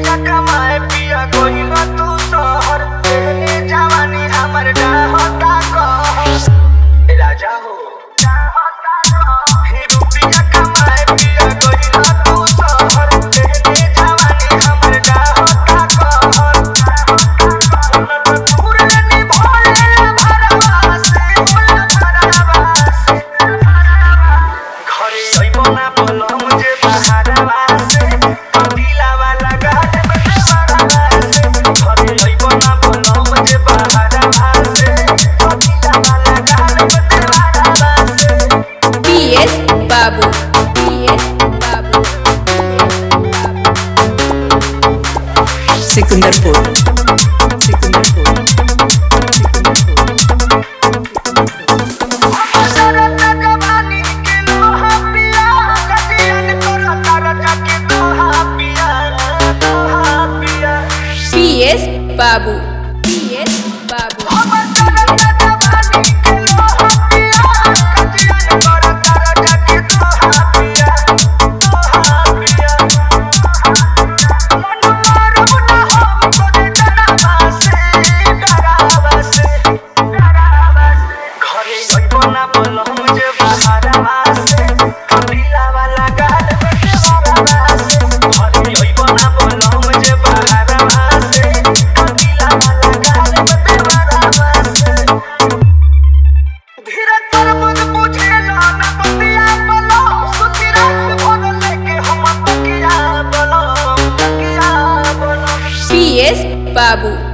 रुपया कमाए पिया गइल तू शहर तेरे जवानी हमर डाहता कह राजा हो डाहता कह हे रुपया कमाए पिया गइल तू शहर तेरे जवानी हमर डाहता कह पुरनी भोले भरवा से भरवा से घरे अइबो ना बोलो मुझे बहारवा से दिला वाला गाल में बरवा से घरे अइबो ना बोलो मुझे बहारवा से दिला वाला गाल में बरवा से PS Babu PS Babu Secunderpur Sharat जवानी के लोहा पिया गजियन तोरा तारा जाके दोहा पिया PS Babu PS Babu Sharat जवानी के लोहा पिया गजियन तोरा तारा जाके दोहा पिया मनवार ना हम तोरे डरावा से घरे अइबो ना बोलो मुझे बहारवा से दिला वाला गाल में बरवा से घरे अइबो ना बोलो मुझे बहारवा से दिला वाला गाल में बरवा से धीरे तर बुझ बुझेला ना बतिया बोलो सुती रात भर लेके हम तकिया बोलो PS Babu